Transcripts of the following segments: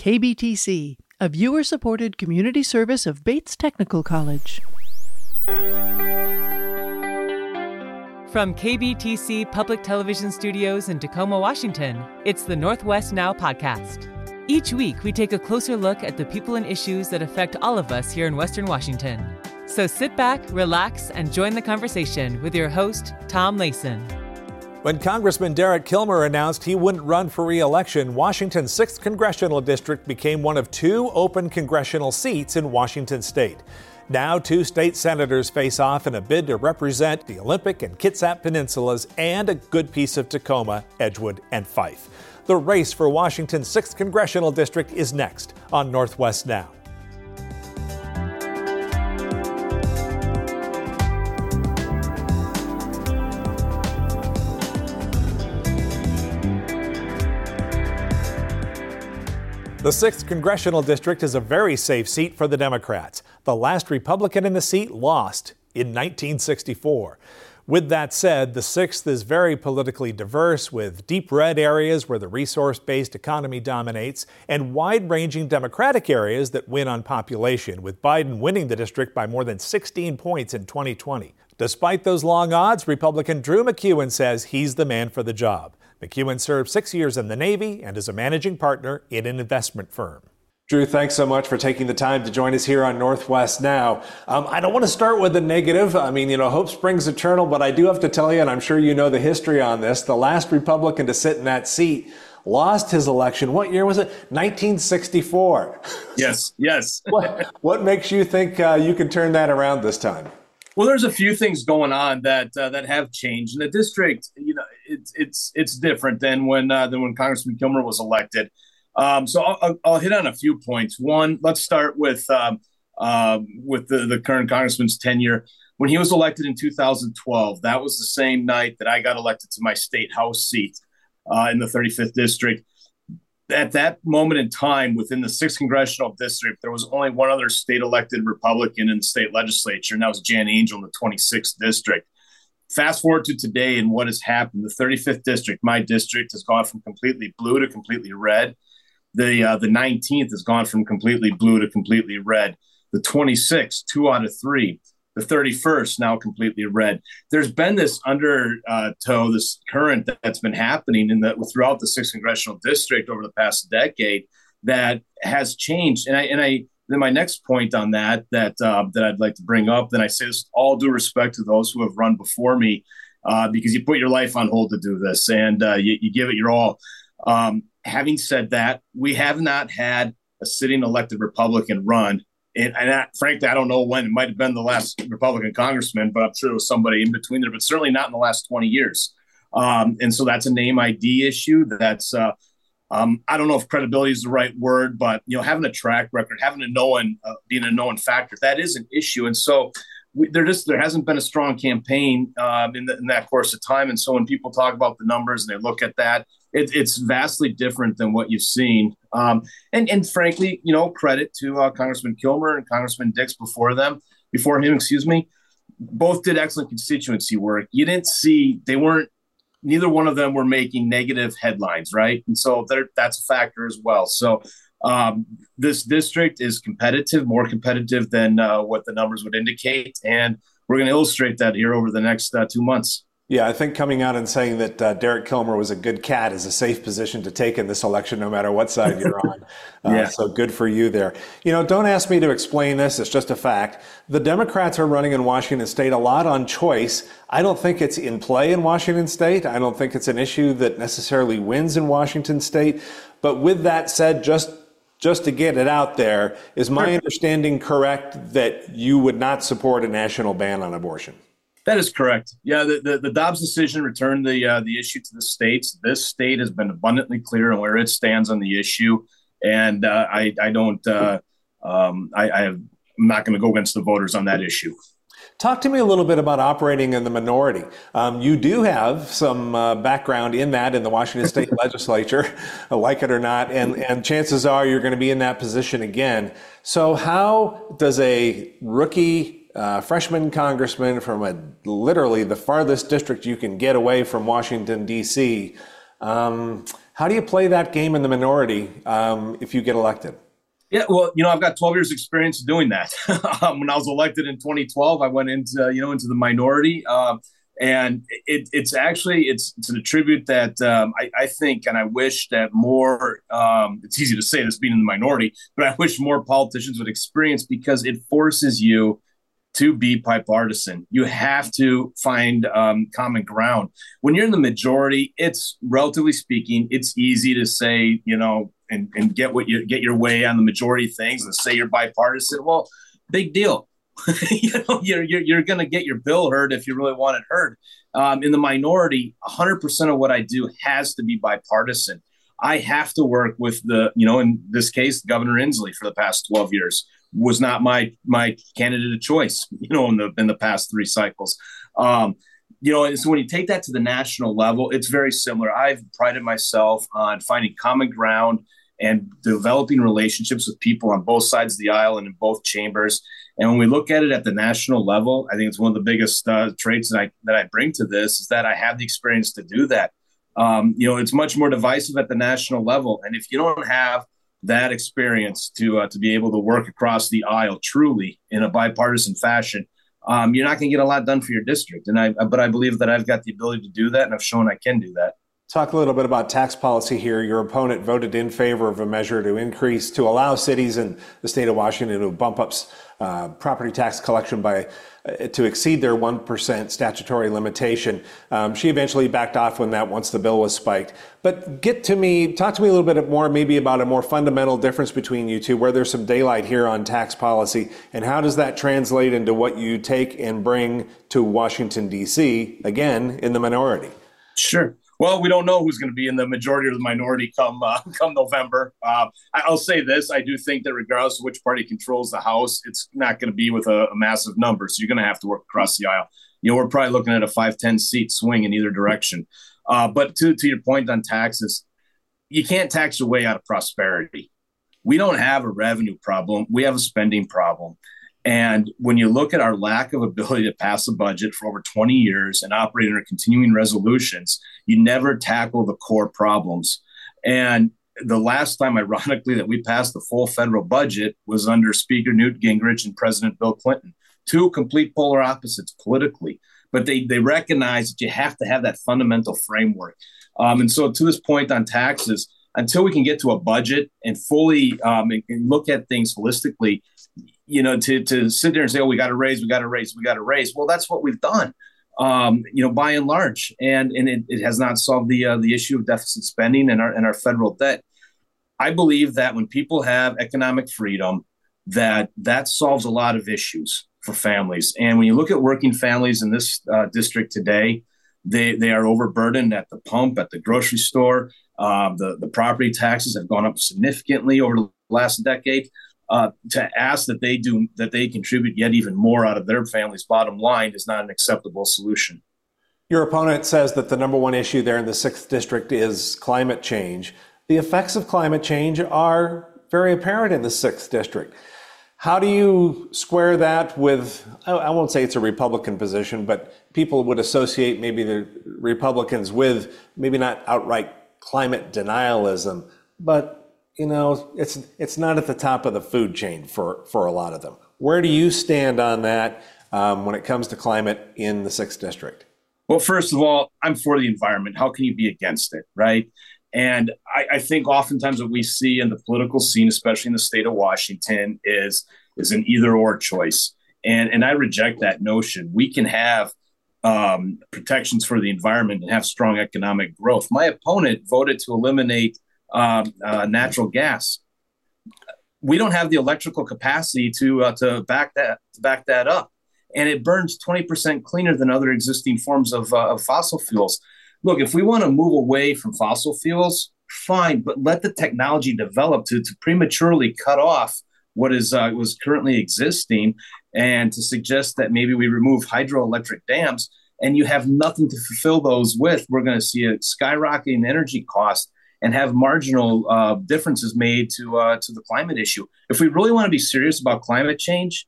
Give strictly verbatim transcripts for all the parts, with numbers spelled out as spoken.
K B T C, a viewer-supported community service of Bates Technical College. From K B T C Public Television Studios in Tacoma, Washington, it's the Northwest Now podcast. Each week, we take a closer look at the people and issues that affect all of us here in Western Washington. So sit back, relax, and join the conversation with your host, Tom Layson. When Congressman Derek Kilmer announced he wouldn't run for re-election, Washington's sixth Congressional District became one of two open congressional seats in Washington state. Now, two state senators face off in a bid to represent the Olympic and Kitsap Peninsulas and a good piece of Tacoma, Edgewood, and Fife. The race for Washington's sixth Congressional District is next on Northwest Now. The sixth Congressional District is a very safe seat for the Democrats. The last Republican in the seat lost in nineteen sixty-four. With that said, the sixth is very politically diverse, with deep red areas where the resource-based economy dominates and wide-ranging Democratic areas that win on population, with Biden winning the district by more than sixteen points in twenty twenty. Despite those long odds, Republican Drew McEwen says he's the man for the job. McEwen served six years in the Navy and is a managing partner in an investment firm. Drew, thanks so much for taking the time to join us here on Northwest Now. Um, I don't want to start with the negative. I mean, you know, hope springs eternal, but I do have to tell you, and I'm sure you know the history on this, the last Republican to sit in that seat lost his election. What year was it? nineteen sixty-four. Yes, yes. what, what makes you think uh, you can turn that around this time? Well, there's a few things going on that uh, that have changed. In the district, you know, it's it's it's different than when uh, than when Congressman Kilmer was elected. Um, so I'll, I'll hit on a few points. One, let's start with um, uh, with the, the current congressman's tenure. When he was elected in two thousand twelve, that was the same night that I got elected to my state house seat uh, in the thirty-fifth district. At that moment in time, within the sixth Congressional District, there was only one other state-elected Republican in the state legislature, and that was Jan Angel in the twenty-sixth District. Fast forward to today and what has happened. The thirty-fifth District, my district, has gone from completely blue to completely red. The uh, the nineteenth has gone from completely blue to completely red. The twenty-sixth, two out of three. The thirty-first, now completely red. There's been this undertow, this current that's been happening in the throughout the sixth Congressional District over the past decade that has changed. And I and I then my next point on that that uh, that I'd like to bring up, then I say this with all due respect to those who have run before me, uh, because you put your life on hold to do this and uh, you, you give it your all. Um, having said that, we have not had a sitting elected Republican run. And, and I, frankly, I don't know when. It might have been the last Republican congressman, but I'm sure there was somebody in between there, but certainly not in the last twenty years. Um, and so that's a name I D issue. That's, uh, um, I don't know if credibility is the right word, but, you know, having a track record, having a known, uh, being a known factor, that is an issue. And so we, there just there hasn't been a strong campaign um, in, the, in that course of time. And so when people talk about the numbers and they look at that, it, it's vastly different than what you've seen. Um, and, and frankly, you know, credit to uh, Congressman Kilmer and Congressman Dix before them, before him, excuse me, both did excellent constituency work. You didn't see, they weren't, neither one of them were making negative headlines, right? And so that's a factor as well. So um, this district is competitive, more competitive than uh, what the numbers would indicate. And we're going to illustrate that here over the next uh, two months. Yeah, I think coming out and saying that uh, Derek Kilmer was a good cat is a safe position to take in this election, no matter what side you're on. Uh, yeah. So good for you there. You know, don't ask me to explain this. It's just a fact. The Democrats are running in Washington state a lot on choice. I don't think it's in play in Washington state. I don't think it's an issue that necessarily wins in Washington state. But with that said, just just to get it out there, is my understanding correct that you would not support a national ban on abortion? That is correct. Yeah, the, the, the Dobbs decision returned the uh, the issue to the states. This state has been abundantly clear on where it stands on the issue, and uh, I I don't uh, um, I, I have, I'm not going to go against the voters on that issue. Talk to me a little bit about operating in the minority. Um, you do have some uh, background in that in the Washington State Legislature, like it or not, and, and chances are you're going to be in that position again. So how does a rookie Uh, freshman congressman from a literally the farthest district you can get away from Washington, D C, Um, how do you play that game in the minority um, if you get elected? Yeah, well, you know, I've got twelve years experience doing that. um, when I was elected in twenty twelve, I went into, you know, into the minority. Um, and it, it's actually, it's, it's an attribute that um, I, I think, and I wish that more, um, it's easy to say this being in the minority, but I wish more politicians would experience, because it forces you to be bipartisan. You have to find um, common ground. When you're in the majority, it's, relatively speaking, it's easy to say, you know, and, and get what you get your way on the majority things and say you're bipartisan. Well, big deal. you know, you're you're, you're going to get your bill heard if you really want it heard. Um, in the minority, one hundred percent of what I do has to be bipartisan. I have to work with the, you know, in this case, Governor Inslee for the past twelve years was not my my candidate of choice, you know, in the in the past three cycles. Um, you know, and so when you take that to the national level, it's very similar. I've prided myself on finding common ground and developing relationships with people on both sides of the aisle and in both chambers. And when we look at it at the national level, I think it's one of the biggest uh, traits that I that I bring to this is that I have the experience to do that. Um, you know, it's much more divisive at the national level, and if you don't have that experience to uh, to be able to work across the aisle truly in a bipartisan fashion, um, you're not going to get a lot done for your district. And I, but I believe that I've got the ability to do that, and I've shown I can do that. Talk a little bit about tax policy here. Your opponent voted in favor of a measure to increase, to allow cities in the state of Washington to bump up uh, property tax collection by uh, to exceed their one percent statutory limitation. Um, she eventually backed off on that once the bill was spiked. But get to me, talk to me a little bit more, maybe about a more fundamental difference between you two, where there's some daylight here on tax policy, and how does that translate into what you take and bring to Washington, D C, again, in the minority? Sure. Well, we don't know who's going to be in the majority or the minority come uh, come November. Uh, I'll say this. I do think that regardless of which party controls the House, it's not going to be with a, a massive number. So you're going to have to work across the aisle. You know, we're probably looking at a five, ten seat swing in either direction. Uh, but to, to your point on taxes, you can't tax your way out of prosperity. We don't have a revenue problem. We have a spending problem. And when you look at our lack of ability to pass a budget for over twenty years and operate under continuing resolutions, you never tackle the core problems. And the last time, ironically, that we passed the full federal budget was under Speaker Newt Gingrich and President Bill Clinton, two complete polar opposites politically. But they they recognize that you have to have that fundamental framework. Um, and so to this point on taxes, until we can get to a budget and fully um, and, and look at things holistically, you know, to to sit there and say, oh, we got to raise, we got to raise, we got to raise. Well, that's what we've done, um, you know, by and large. And and it, it has not solved the uh, the issue of deficit spending and our and our federal debt. I believe that when people have economic freedom, that that solves a lot of issues for families. And when you look at working families in this uh, district today, they they are overburdened at the pump, at the grocery store. Um, the, the property taxes have gone up significantly over the last decade. Uh, to ask that they do that they contribute yet even more out of their family's bottom line is not an acceptable solution. Your opponent says that the number one issue there in the sixth district is climate change. The effects of climate change are very apparent in the sixth district. How do you square that with, I won't say it's a Republican position, but people would associate maybe the Republicans with maybe not outright climate denialism, but you know, it's it's not at the top of the food chain for, for a lot of them. Where do you stand on that um, when it comes to climate in the sixth district? Well, first of all, I'm for the environment. How can you be against it, right? And I, I think oftentimes what we see in the political scene, especially in the state of Washington, is is an either or choice. And and I reject that notion. We can have um, protections for the environment and have strong economic growth. My opponent voted to eliminate Um, uh, natural gas. We don't have the electrical capacity to uh, to back that to back that up, and it burns twenty percent cleaner than other existing forms of, uh, of fossil fuels. Look, if we want to move away from fossil fuels, fine, but let the technology develop to to prematurely cut off what is uh, was currently existing, and to suggest that maybe we remove hydroelectric dams and you have nothing to fulfill those with, we're going to see a skyrocketing energy cost and have marginal uh, differences made to uh, to the climate issue. If we really want to be serious about climate change,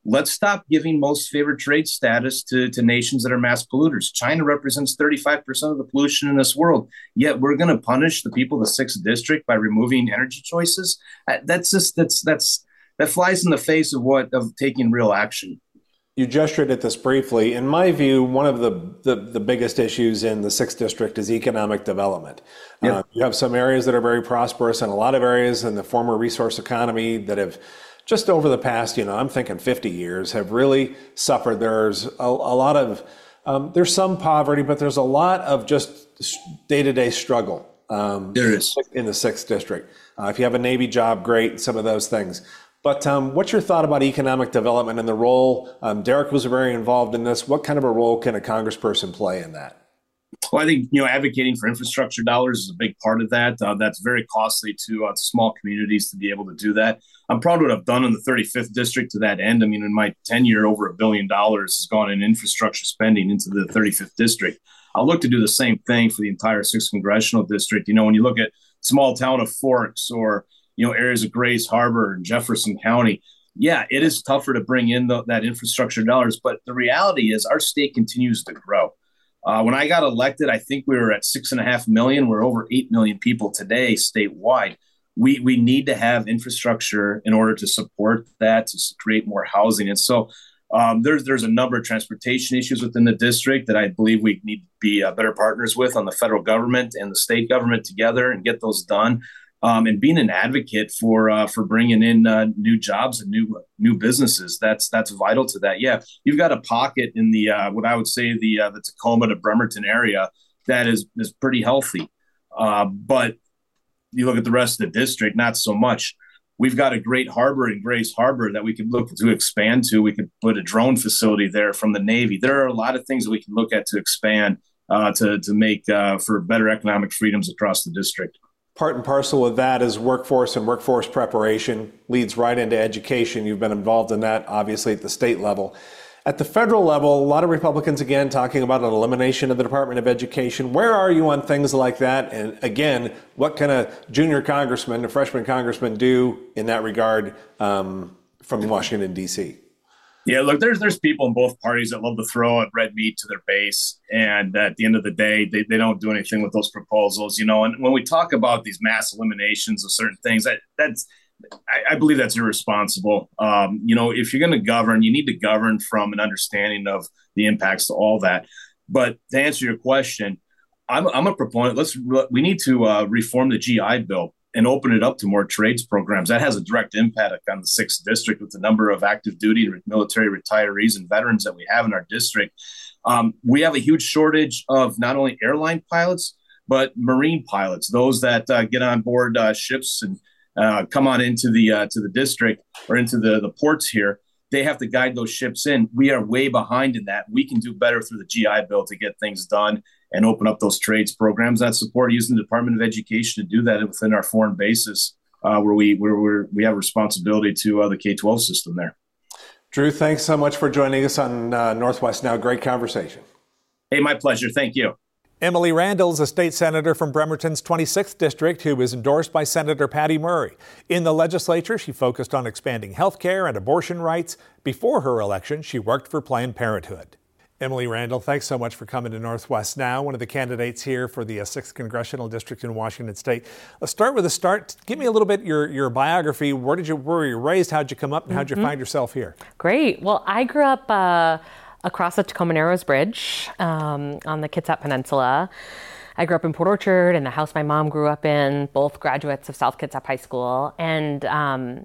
let's stop giving most favored trade status to, to nations that are mass polluters. China represents thirty-five percent of the pollution in this world, yet we're going to punish the people of the sixth district by removing energy choices. That's just, that's, that's, that flies in the face of what, of taking real action. You gestured at this briefly. In my view, one of the, the, the biggest issues in the sixth district is economic development. Yep. Uh, you have some areas that are very prosperous and a lot of areas in the former resource economy that have just over the past, you know, I'm thinking fifty years, have really suffered. There's a, a lot of, um, there's some poverty, but there's a lot of just day-to-day struggle um, there is. in the sixth district. Uh, if you have a Navy job, great, some of those things. But um, what's your thought about economic development and the role? Um, Derek was very involved in this. What kind of a role can a congressperson play in that? Well, I think, you know, advocating for infrastructure dollars is a big part of that. Uh, that's very costly to uh, small communities to be able to do that. I'm proud of what I've done in the thirty-fifth district to that end. I mean, in my tenure, over a billion dollars has gone in infrastructure spending into the thirty-fifth district. I'll look to do the same thing for the entire sixth congressional district. You know, when you look at small town of Forks or, you know, areas of Grays Harbor and Jefferson County, yeah, it is tougher to bring in the, that infrastructure dollars. But the reality is our state continues to grow. Uh, when I got elected, I think we were at six and a half million. We're over eight million people today statewide. We we need to have infrastructure in order to support that, to create more housing. And so um, there's there's a number of transportation issues within the district that I believe we need to be uh, better partners with on the federal government and the state government together and get those done. Um, and being an advocate for uh, for bringing in uh, new jobs and new new businesses, that's that's vital to that. Yeah, you've got a pocket in the uh, what I would say the uh, the Tacoma to Bremerton area that is is pretty healthy, uh, but you look at the rest of the district, not so much. We've got a great harbor in Grays Harbor that we could look to expand to. We could put a drone facility there from the Navy. There are a lot of things that we can look at to expand uh, to to make uh, for better economic freedoms across the district. Part and parcel of that is workforce and workforce preparation, leads right into education. You've been involved in that, obviously, at the state level. At the federal level, a lot of Republicans, again, talking about an elimination of the Department of Education. Where are you on things like that? And again, what can a junior congressman, a freshman congressman do in that regard um, from Washington, D C? Yeah, look, there's there's people in both parties that love to throw red meat to their base. And at the end of the day, they, they don't do anything with those proposals, you know. And when we talk about these mass eliminations of certain things, that that's I, I believe that's irresponsible. Um, you know, if you're going to govern, you need to govern from an understanding of the impacts to all that. But to answer your question, I'm, I'm a proponent. Let's we need to uh, reform the G I Bill and open it up to more trades programs. That has a direct impact on the sixth district with the number of active duty military retirees and veterans that we have in our district. Um, we have a huge shortage of not only airline pilots, but marine pilots, those that uh, get on board uh, ships and uh, come on into the uh, to the district or into the, the ports here. They have to guide those ships in. We are way behind in that. We can do better through the G I Bill to get things done and open up those trades programs that support using the Department of Education to do that within our foreign bases, uh, where we where we're, we have responsibility to uh, the K twelve system there. Drew, thanks so much for joining us on uh, Northwest Now. Great conversation. Hey, my pleasure. Thank you. Emily Randall is a state senator from Bremerton's twenty-sixth district who is endorsed by Senator Patty Murray. In the legislature, she focused on expanding health care and abortion rights. Before her election, she worked for Planned Parenthood. Emily Randall, thanks so much for coming to Northwest Now, one of the candidates here for the uh, sixth Congressional District in Washington State. Let's start with a start. Give me a little bit your your biography. Where did you where were you raised? How'd you come up, and how'd you mm-hmm. find yourself here? Great. Well, I grew up uh, across the Tacoma Narrows Bridge um, on the Kitsap Peninsula. I grew up in Port Orchard, in the house my mom grew up in, both graduates of South Kitsap High School. And um,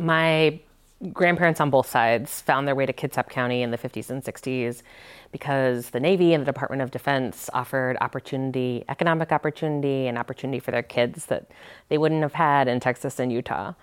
my grandparents on both sides found their way to Kitsap County in the fifties and sixties because the Navy and the Department of Defense offered opportunity, economic opportunity and opportunity for their kids that they wouldn't have had in Texas and Utah.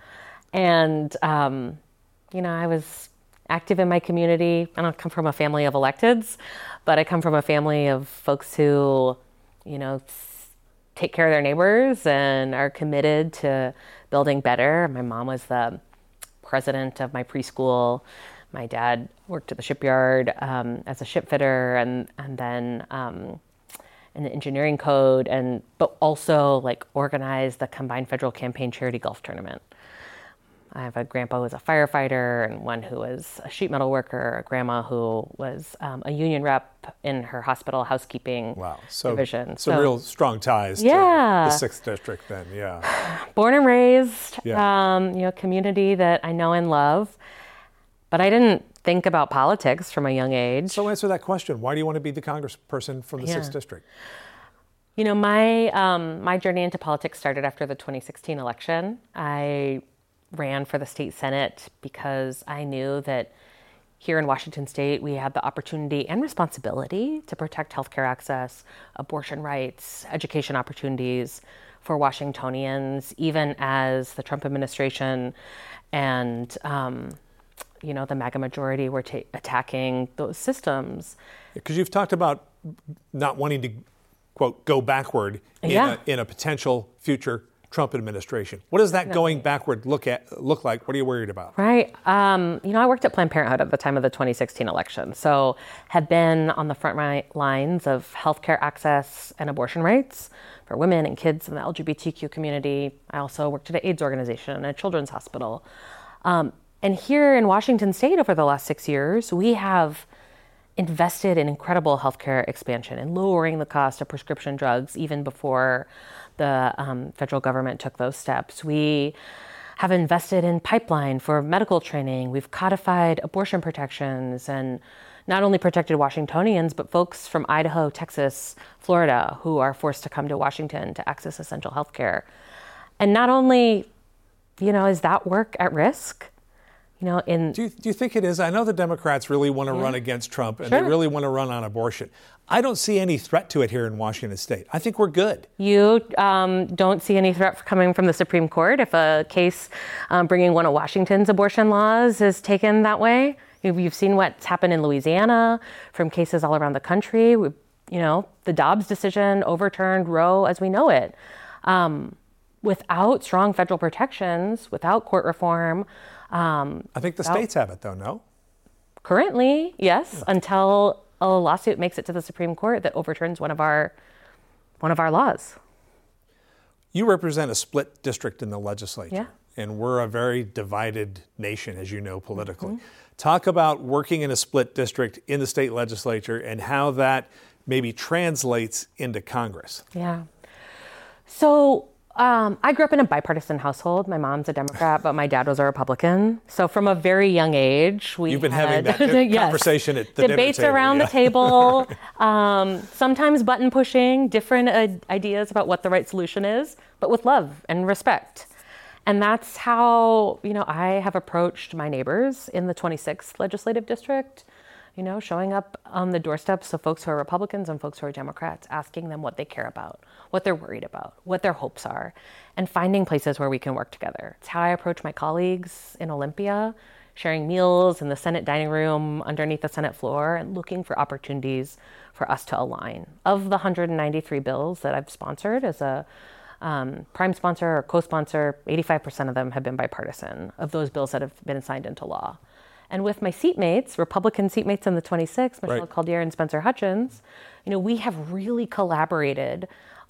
And, um, you know, I was active in my community. I don't come from a family of electeds, but I come from a family of folks who, you know, take care of their neighbors and are committed to building better. My mom was the president of my preschool. My dad worked at the shipyard um, as a ship fitter and and then um, in the engineering code, and but also like organized the Combined Federal Campaign Charity Golf Tournament. I have a grandpa who was a firefighter and one who was a sheet metal worker, a grandma who was um, a union rep in her hospital housekeeping wow. so, division. Some so, real strong ties yeah. to the sixth District then, yeah. Born and raised, yeah. um, you know, community that I know and love. But I didn't think about politics from a young age. So answer that question. Why do you want to be the congressperson from the yeah. sixth District? You know, my um, my journey into politics started after the twenty sixteen election. I ran for the state Senate because I knew that here in Washington State, we had the opportunity and responsibility to protect healthcare access, abortion rights, education opportunities for Washingtonians, even as the Trump administration and, um, you know, the MAGA majority were ta- attacking those systems. Because you've talked about not wanting to, quote, go backward in, yeah. a, in a potential future Trump administration. What does that no. going backward look at look like? What are you worried about? Right. Um, you know, I worked at Planned Parenthood at the time of the twenty sixteen election, so have been on the front lines of healthcare access and abortion rights for women and kids in the L G B T Q community. I also worked at an AIDS organization and a children's hospital. Um, and here in Washington State over the last six years, we have invested in incredible healthcare expansion and lowering the cost of prescription drugs even before the um, federal government took those steps. We have invested in pipeline for medical training. We've codified abortion protections and not only protected Washingtonians, but folks from Idaho, Texas, Florida, who are forced to come to Washington to access essential healthcare. And not only, you know, is that work at risk? You know, in do you, do you think it is? I know the Democrats really want to yeah. run against Trump and sure. they really want to run on abortion. I don't see any threat to it here in Washington State. I think we're good. You um, don't see any threat coming from the Supreme Court if a case um, bringing one of Washington's abortion laws is taken that way? You've seen what's happened in Louisiana from cases all around the country. We, you know, the Dobbs decision overturned Roe as we know it. Um, without strong federal protections, without court reform, Um, I think the states have it, though, no? Currently, yes, yeah. until a lawsuit makes it to the Supreme Court that overturns one of our one of our laws. You represent a split district in the legislature, yeah. and we're a very divided nation, as you know, politically. Mm-hmm. Talk about working in a split district in the state legislature and how that maybe translates into Congress. Yeah. So Um, I grew up in a bipartisan household. My mom's a Democrat, but my dad was a Republican. So from a very young age, we You've been had, having that yes, conversation at the debates dinner table, around yeah. the table, um, sometimes button pushing, different uh, ideas about what the right solution is, but with love and respect. And that's how, you know, I have approached my neighbors in the twenty-sixth legislative district, you know, showing up on the doorsteps of folks who are Republicans and folks who are Democrats, asking them what they care about, what they're worried about, what their hopes are, and finding places where we can work together. It's how I approach my colleagues in Olympia, sharing meals in the Senate dining room underneath the Senate floor and looking for opportunities for us to align. Of the one hundred ninety-three bills that I've sponsored as a um, prime sponsor or co-sponsor, eighty-five percent of them have been bipartisan, of those bills that have been signed into law. And with my seatmates, Republican seatmates in the twenty-sixth, Michelle right. Caldier and Spencer Hutchins, you know, we have really collaborated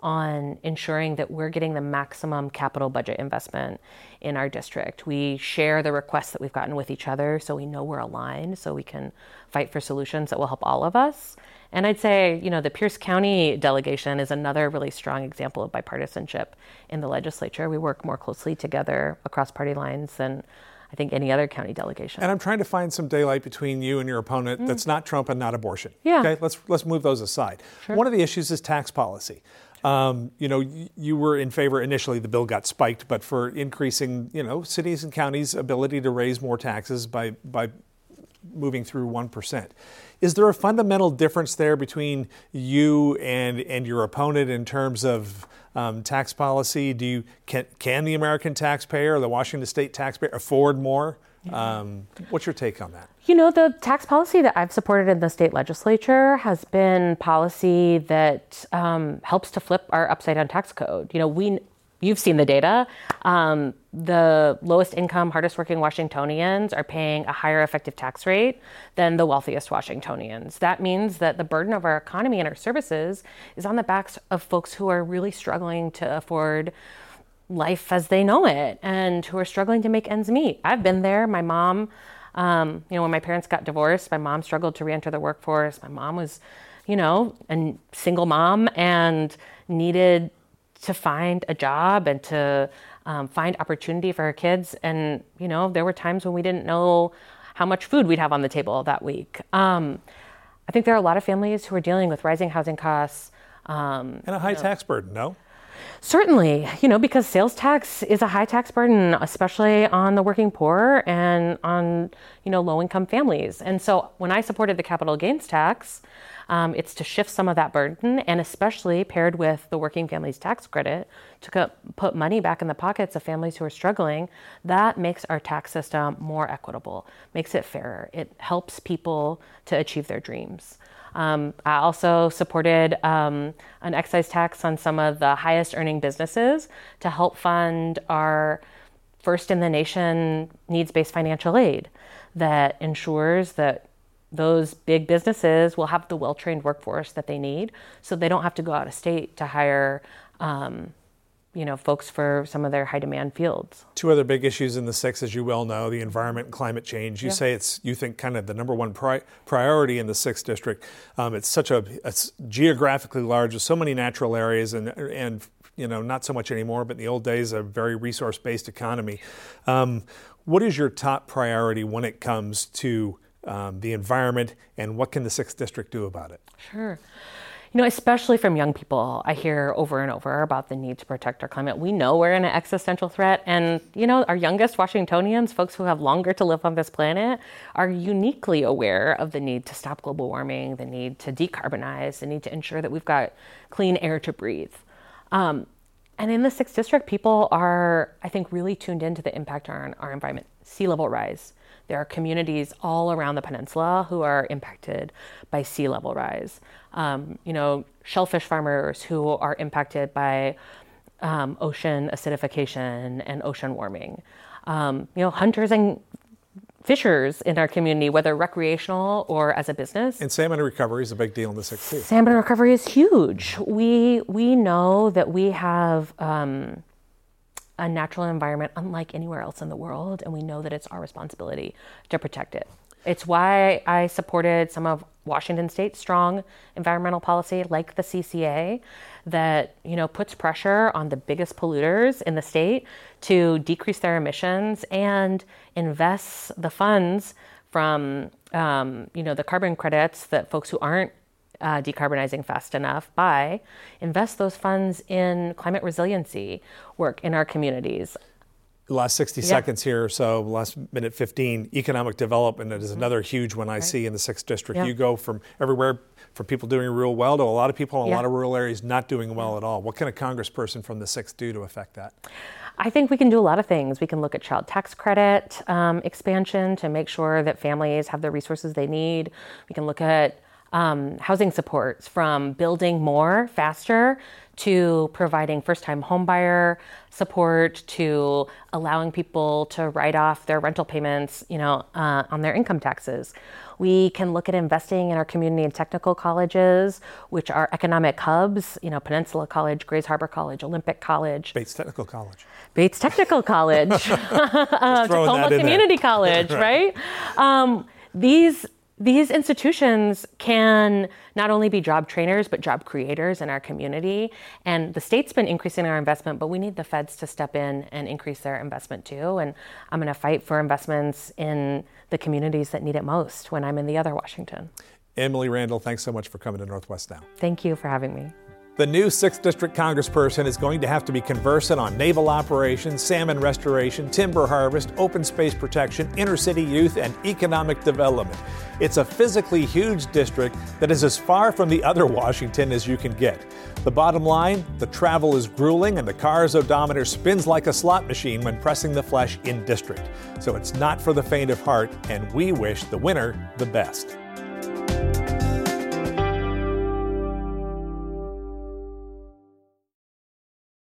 on ensuring that we're getting the maximum capital budget investment in our district. We share the requests that we've gotten with each other so we know we're aligned, so we can fight for solutions that will help all of us. And I'd say, you know, the Pierce County delegation is another really strong example of bipartisanship in the legislature. We work more closely together across party lines than I think any other county delegation. And I'm trying to find some daylight between you and your opponent mm. that's not Trump and not abortion. Yeah. Okay, let's let's move those aside. Sure. One of the issues is tax policy. Um, you know, y- you were in favor initially, the bill got spiked, but for increasing, you know, cities and counties' ability to raise more taxes by by moving through one percent. Is there a fundamental difference there between you and and your opponent in terms of um, tax policy? Do you can can the American taxpayer or the Washington State taxpayer afford more? Um, what's your take on that? You know, the tax policy that I've supported in the state legislature has been policy that um, helps to flip our upside down tax code. You know, we you've seen the data. Um, the lowest income, hardest working Washingtonians are paying a higher effective tax rate than the wealthiest Washingtonians. That means that the burden of our economy and our services is on the backs of folks who are really struggling to afford life as they know it and who are struggling to make ends meet. I've been there. My mom, um, you know, when my parents got divorced, my mom struggled to re-enter the workforce. My mom was, you know, a single mom and needed to find a job and to um, find opportunity for her kids. And, you know, there were times when we didn't know how much food we'd have on the table that week. Um, I think there are a lot of families who are dealing with rising housing costs. Um, and a high you know, tax burden, no? Certainly, you know, because sales tax is a high tax burden, especially on the working poor and on, you know, low-income families. And so when I supported the capital gains tax, um, it's to shift some of that burden, and especially paired with the working families tax credit to co- put money back in the pockets of families who are struggling. That makes our tax system more equitable, makes it fairer. It helps people to achieve their dreams. Um, I also supported um, an excise tax on some of the highest earning businesses to help fund our first in the nation needs-based financial aid that ensures that those big businesses will have the well-trained workforce that they need so they don't have to go out of state to hire um, you know, folks for some of their high demand fields. Two other big issues in the sixth, as you well know, the environment and climate change. You yeah. say it's, you think, kind of the number one pri- priority in the sixth district. Um, it's such a, it's geographically large, with so many natural areas, and, and, you know, not so much anymore, but in the old days, a very resource-based economy. Um, what is your top priority when it comes to um, the environment, and what can the sixth district do about it? Sure. You know, especially from young people, I hear over and over about the need to protect our climate. We know we're in an existential threat. And, you know, our youngest Washingtonians, folks who have longer to live on this planet, are uniquely aware of the need to stop global warming, the need to decarbonize, the need to ensure that we've got clean air to breathe. Um, and in the sixth district, people are, I think, really tuned into the impact on our environment. Sea level rise. There are communities all around the peninsula who are impacted by sea level rise. Um, you know, shellfish farmers who are impacted by um, ocean acidification and ocean warming. Um, you know, hunters and fishers in our community, whether recreational or as a business. And salmon recovery is a big deal in the sixth too. Salmon recovery is huge. We we know that we have um, a natural environment unlike anywhere else in the world, and we know that it's our responsibility to protect it. It's why I supported some of Washington State's strong environmental policy, like the C C A, that, you know, puts pressure on the biggest polluters in the state to decrease their emissions and invests the funds from, um, you know, the carbon credits that folks who aren't uh, decarbonizing fast enough buy, invest those funds in climate resiliency work in our communities. The last sixty yeah. seconds here, so last minute fifteen, economic development is another huge one I right. see in the sixth district. Yeah. You go from everywhere, from people doing real well to a lot of people in a yeah. lot of rural areas not doing well at all. What can a congressperson from the sixth do to affect that? I think we can do a lot of things. We can look at child tax credit um, expansion to make sure that families have the resources they need. We can look at um, housing supports, from building more faster to providing first-time homebuyer support, to allowing people to write off their rental payments, you know, uh, on their income taxes. We can look at investing in our community and technical colleges, which are economic hubs, you know, Peninsula College, Grays Harbor College, Olympic College. Bates Technical College. Bates Technical College. uh, Tacoma Community there. College, right? right? Um, these These institutions can not only be job trainers, but job creators in our community. And the state's been increasing our investment, but we need the feds to step in and increase their investment too. And I'm going to fight for investments in the communities that need it most when I'm in the other Washington. Emily Randall, thanks so much for coming to Northwest Now. Thank you for having me. The new sixth District Congressperson is going to have to be conversant on naval operations, salmon restoration, timber harvest, open space protection, inner city youth, and economic development. It's a physically huge district that is as far from the other Washington as you can get. The bottom line, the travel is grueling and the car's odometer spins like a slot machine when pressing the flesh in district. So it's not for the faint of heart, and we wish the winner the best.